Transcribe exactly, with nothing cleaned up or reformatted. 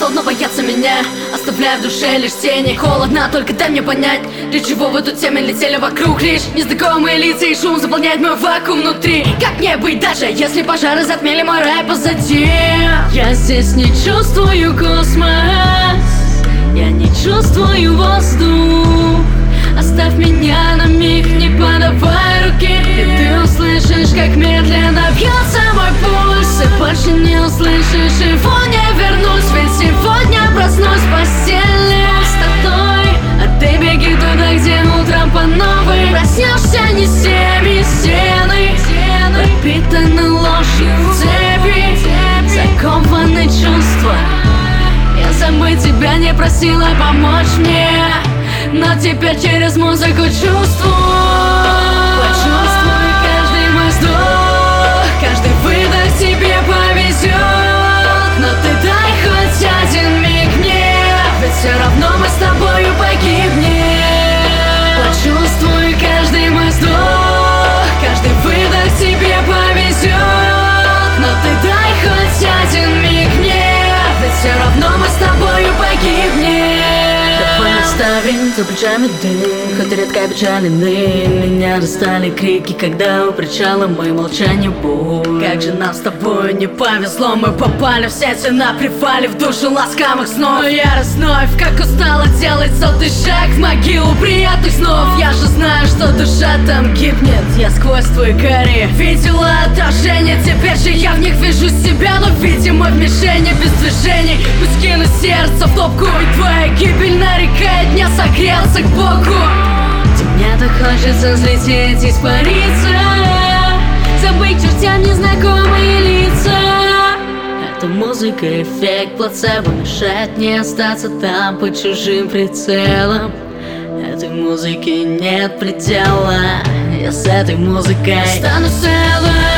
словно боятся меня, оставляя в душе лишь тени. Холодно, только дай мне понять, для чего в эту тему летели вокруг. Лишь незнакомые лица и шум заполняет мой вакуум внутри. Как мне быть дальше, если пожары затмили мой рай позади? Я здесь не чувствую космос, я не чувствую воздух. Оставь меня на миг, не подавай руки, и ты услышишь, как медленно бьется мой пульс. И больше не услышишь его, не вернусь, ведь сегодня проснусь в постели пустотой. А ты беги туда, где утром по новой проснешься не с теми стены, пропитаны ложью цепи, закованы чувства. Я забыть тебя не просила помочь мне, но теперь через музыку чувствую. Почувствуй каждый мой вздох, каждый выдох тебе повезет. Но ты дай хоть один миг мне, ведь все равно мы с тобою погибнем. Почувствуй каждый мой вздох, каждый выдох тебе повезет. Но ты дай хоть один миг мне, ведь все равно мы с тобою погибнем. Оставим за плечами дым, хоть редко печальный. Меня достали крики, когда у причала мы молчание боль. Как же нам с тобой не повезло, мы попали в сети на привале, в душу ласкавых снов. Но ярость вновь, как устала делать сотый шаг в могилу приятных снов. Я же знаю, что душа там гибнет, я сквозь твой карий видела отражение. Теперь же я в них вижу себя, но видимо в мишени без движений. Пусть кину сердце в топку, ведь твоя гибель нарекает меня согреться к Богу. Где мне так хочется взлететь, испариться, забыть чертям незнакомые лица. Эта музыка эффект плацебо мешает мне остаться там под чужим прицелом. Этой музыки нет предела, я с этой музыкой стану целым.